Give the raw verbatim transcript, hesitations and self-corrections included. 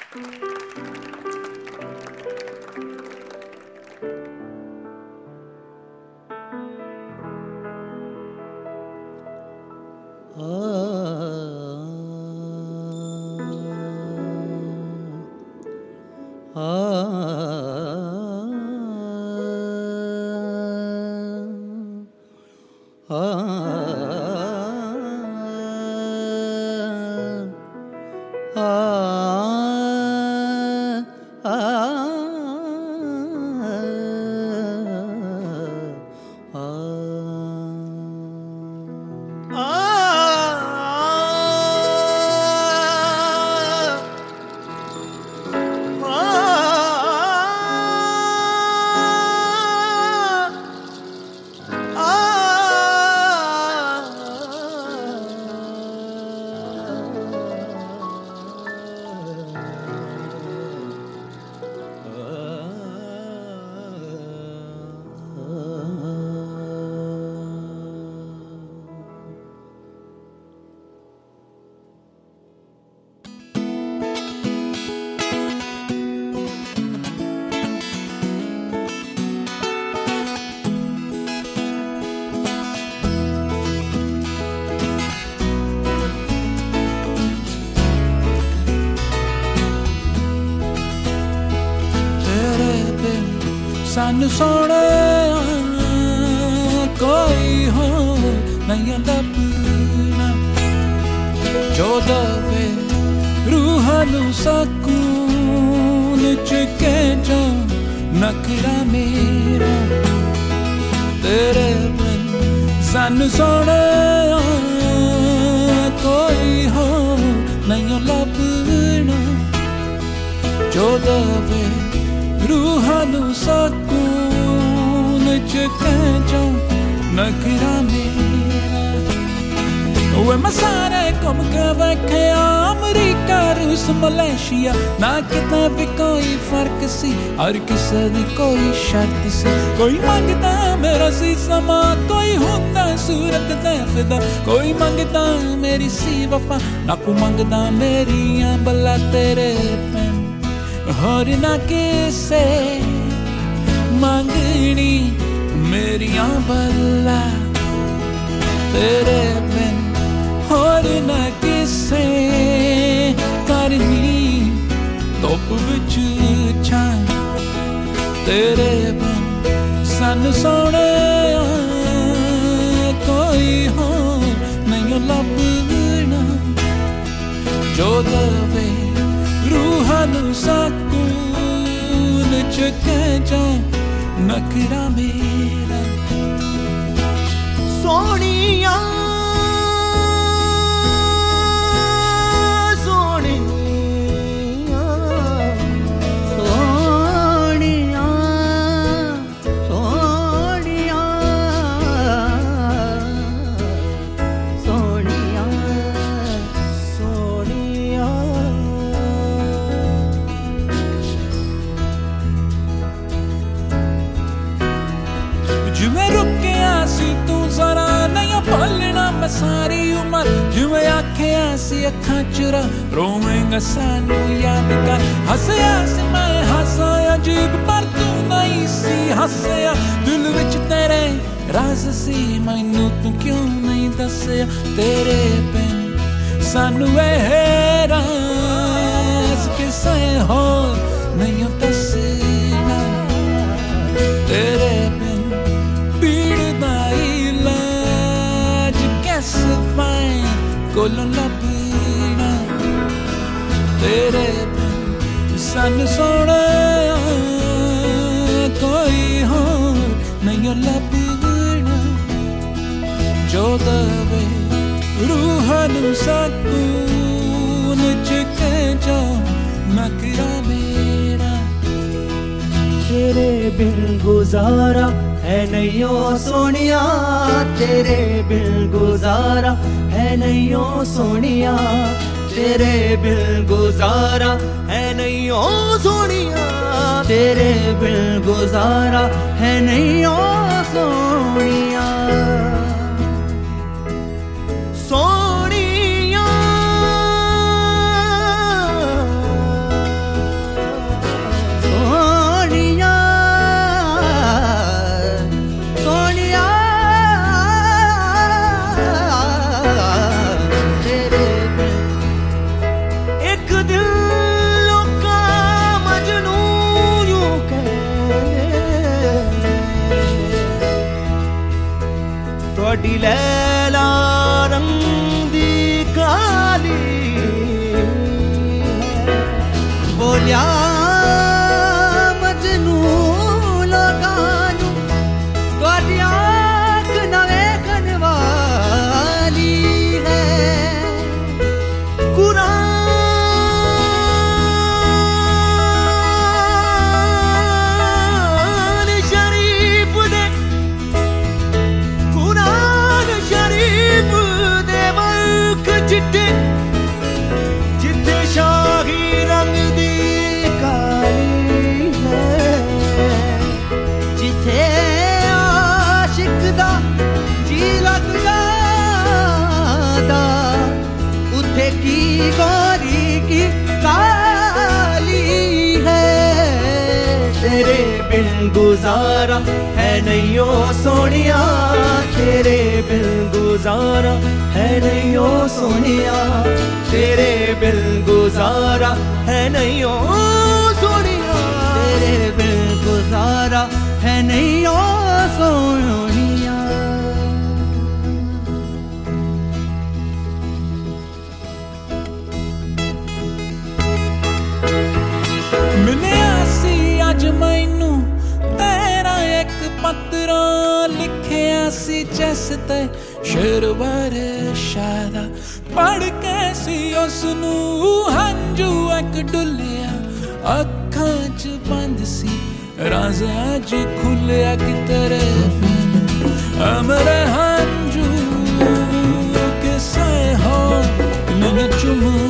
सन सोने कोई हो नहीं लभना जो दवे रूह नू सकून च जो नखरा मेरा तेरे बिन सन सोने कोई हो नहीं लभना जो दवे रूह नू सकून च जो नखरा मेरा वे मैं सारे घूम के वेख्या अमरीका रूस मलेशिया ना किते भी कोई फर्क सी हर किसे दी कोई शर्त सी कोई मंगदा मेरा सी समा कोई हुंदा सूरत ते फिदा कोई मंगदा मेरी सी वफा ना को मंगदा मेरियां बला तेरे पैन और ना किसे मंगनी मेरियां बला तेरे बिन और ना किसे करनी धुप विच छां तेरे बिन सन सोने कोई हो नहीं लभना जो दवे रूह नू सकून च जो नखरा मेरा सोनिया सारी उम्र जिवें आखिया सी अखां चुरा रोवेंगा सानू याद कर हसया सी मैं हसा अजीब पर तू नहीं सी हसया दिल विच तेरे राज सी मैनू तू क्यों नहीं दसया तेरे बिन सानू एह राज किसे होर नहीं दसना तेरे बिन पीड़ दा कोलों लभना तेरे बिन सन सोने कोई हो नहीं लभना जो दवे रूह नू सकून च जो नखरा मेरा तेरे बिन गुजारा है नहीं ओ सोनिया तेरे बिन गुजारा है नहीं ओ सोनिया तेरे बिन गुजारा है नहीं ओ सोनिया तेरे बिन गुजारा है नहीं ओ सोनिया सोनिया ਤੁਹਾਡੀ ਲੈਲਾ ਰੰਗ ਦੀ ਕਾਲੀ ਬੋਲਿਆ ਮਜਨੂ ਲੋਕਾਂ ਨੂੰ ਤੁਹਾਡੀ ਅੱਖ ਨਾ ਵੇਖਣ ਵਾਲੀ ਹੈ ਕੁਰਾਨ जिथे शाही रंग दी काली है जिथे आशिक दा जी लग जादा उथे की गोरी की काली है तेरे बिन गुजारा है नहीं ओ सोनिया तेरे बिन गुजारा है नहीं ओ सोनिया तेरे बिन गुजारा है नहीं ओ सोनिया तेरे बिन गुजारा है नहीं ओ सोनिया मिलिया सी अज मैनू तेरा एक पत्रा लिखिया सी जिस ते शेर वर्षा दा पढ़ के सी उसनू हंजू एक डुलिया अखां च बंद सी राज अज खुलिया कि तेरे अमरे हंजू किसे हो मैंने चुम